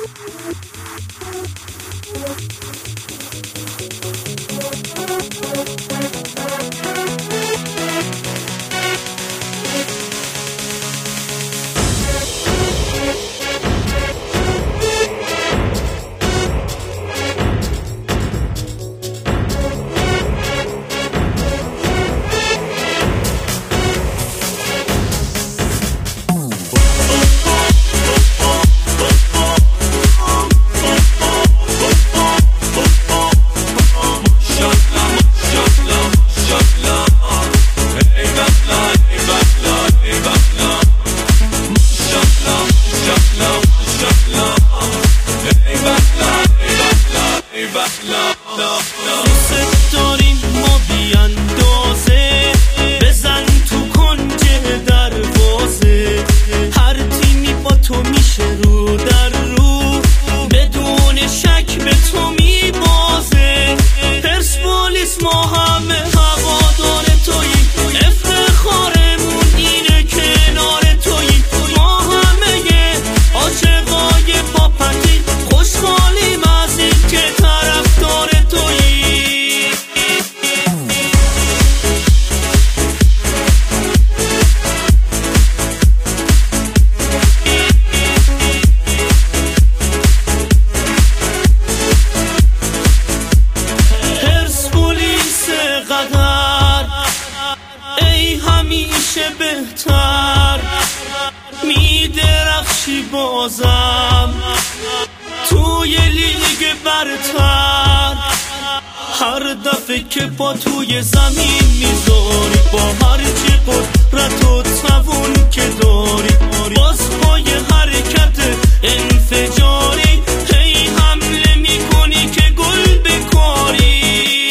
دوست داریم ما بیاندازه، بزن تو کنج دروازه، هر تیمی با تو میشه رو در رو، بدون شک به تو میبازه. پرسپولیس ما همه هوادار توییم، افتخارمون اینه کنار توییم، ما همه عاشقای پاپتی، خوشحالیم از این که طرفدار تویی. پرسپولیس قدر ای همیشه بهتر، میدرخشی بازم توی لیگ برتر، هر دفعه که با توی زمین میذاری، با هر چی قدرت و توان که داری، باز پای حرکت انفجاری هی حمله میکنی که گل بکاری.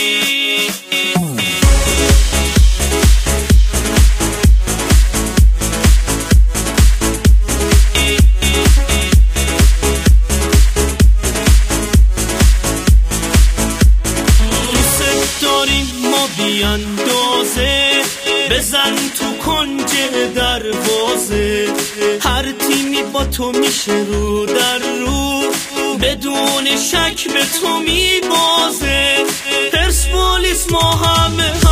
ما بیاندازه، بزن تو کنج دروازه، هر تیمی با تو میشه رو در رو، بدون شک به تو میبازه. پرسپولیس ما همه